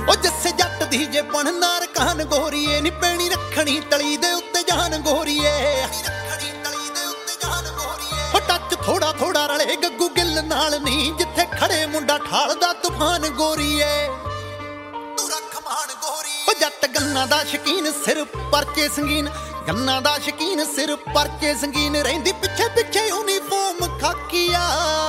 ਉਹ ਜੱਸੇ ਜੱਟ ਦੀ ਜੇ ਬਣਨਾ ਰਕਾਨ ਗੋਰੀਏ ਨੀ ਪੈਣੀ ਰੱਖਣੀ ਤਲੀ ਦੇ ਉੱਤੇ ਜਾਨ ਗੋਰੀਏ ਉਹ ਟੱਚ ਥੋੜਾ ਥੋੜਾ ਰਲੇ ਗੱਗੂ ਗਿੱਲ ਨਾਲ ਨਹੀਂ ਜਿੱਥੇ ਖੜੇ ਮੁੰਡਾ ਠਾਲਦਾ ਤੂਫਾਨ ਗੋਰੀਏ ਤੂੰ ਰੱਖ ਮਾਨ ਗੋਰੀਏ ਉਹ ਜੱਟ ਗੰਨਾ ਦਾ ਸ਼ਕੀਨ ਸਿਰ ਪਰਚੇ ਸੰਗੀਨ ਗੰਨਾ ਦਾ ਸ਼ਕੀਨ ਸਿਰ ਪਰਚੇ ਸੰਗੀਨ ਰਹਿੰਦੀ ਪਿੱਛੇ ਪਿੱਛੇ ਯੂਨੀਫਾਰਮ ਖਾਕੀਆ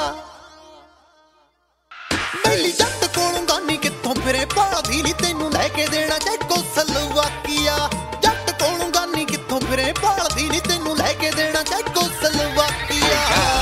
ਪਹਿਲੀ ਜੱਟ ਕੋਲੋਂ ਗਾਨੀ ਕਿੱਥੋਂ ਫਿਰੇ ਭਾਲਦੀ ਨੀ ਤੈਨੂੰ ਲੈ ਕੇ ਦੇਣਾ ਚੈਕੋ ਸਲਵਾਕੀਆ ਜੱਟ ਕੋਲੋਂ ਗਾਨੀ ਕਿੱਥੋਂ ਫਿਰੇ ਭਾਲਦੀ ਨੀ ਤੈਨੂੰ ਲੈ ਕੇ ਦੇਣਾ ਚੈਕੋ ਸਲਵਾਕੀਆ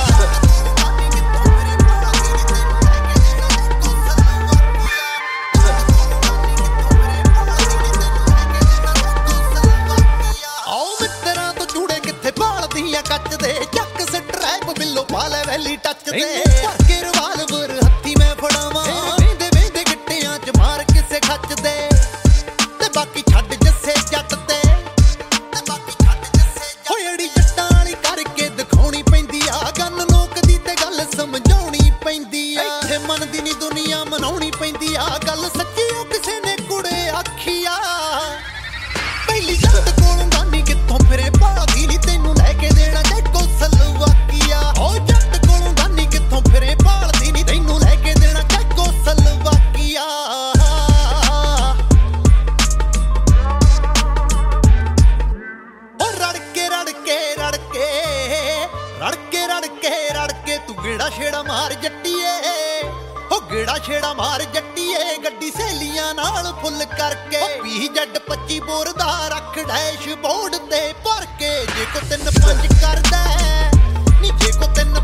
ਕੱਚ ਦੇ ਚੱਕ ਸਟਰੈਪ ਬਿੱਲੋ ਪਾ ਲੈ ਵੈਲੀ ਟੱਚ ਦੇ ਕੇ ਰਿਵਾਲਵਰ ਹੱਥੀ ਮੈਂ ਫੜਾਵਾਂ ਵੇਂਦੇ ਵੇਂਦੇ ਗਿੱਟਿਆਂ ਚ ਮਾਰ ਕਿਸੇ ਖੱਚ ਦੇ ਤੇ ਬਾਕੀ ਛੱਡ ਜੱਸੇ ਜੱਟ ਤੇ ਬਾਕੀ ਛੱਡ ਜੱਸੇ ਹੋਇੜੀ ਜੱਟਾਂ ਵਾਲੀ ਕਰਕੇ ਦਿਖਾਉਣੀ ਪੈਂਦੀ ਆ ਗੰਨ ਲੋਕ ਦੀ ਤੇ ਗੱਲ ਸਮਝਾਉਣੀ ਪੈਂਦੀ ਆ ਇੱਥੇ ਮੰਨਦੀ ਨੀ ਦੁਨੀਆ ਮਨਾਉਣੀ ਪੈਂਦੀ ਆ ਗੱਲ ਸੱਚੀ ਉਹ ਕਿਸੇ ਨੇ ਕੁੜੇ ਆਖੀ ਆ ਪਹਿਲੀ ਜੱਟ ਕੋਲੋਂ ਗਾਨੀ ਕਿੱਥੋਂ ਫਿਰੇ ਭਾਲਦੀ ਨੀ ਤੈਨੂੰ ਲੈ ਕੇ ਦੇਣਾ ਚੈਕੋ ਸਲਵਾਕੀਆ ਉਹ ਜੱਟ ਕੋਲੋਂ ਗਾਨੀ ਕਿੱਥੋਂ ਫਿਰੇ ਭਾਲਦੀ ਨੀ ਤੈਨੂੰ ਲੈ ਕੇ ਦੇਣਾ ਚੈਕੋ ਸਲਵਾਕੀਆ ਉਹ ਰੜਕੇ ਰੜਕੇ ਰੜਕੇ ਰੜਕੇ ਰੜਕੇ ਰੜਕੇ ਤੂੰ ਗੇੜਾ ਛੇੜਾ ਮਾਰ ਜੱਟੀਏ ਉਹ ਗੇੜਾ ਛੇੜਾ ਮਾਰ ਜੱਟੀਏ ਗੱਡੀ ਸਹੇਲੀਆਂ ਨਾਲ ਫੁੱਲ ਕਰਕੇ ਵੀ ਜੱਡ 25 ਬੋਰ ਦਾ ਰੱਖ ਡੈਸ਼ਬੋਰਡ ਤੇ ਭਰ ਕੇ ਜੇ ਕੋ 3-5 ਕਰਦਾ ਨੀ ਜੇ ਕੋ 3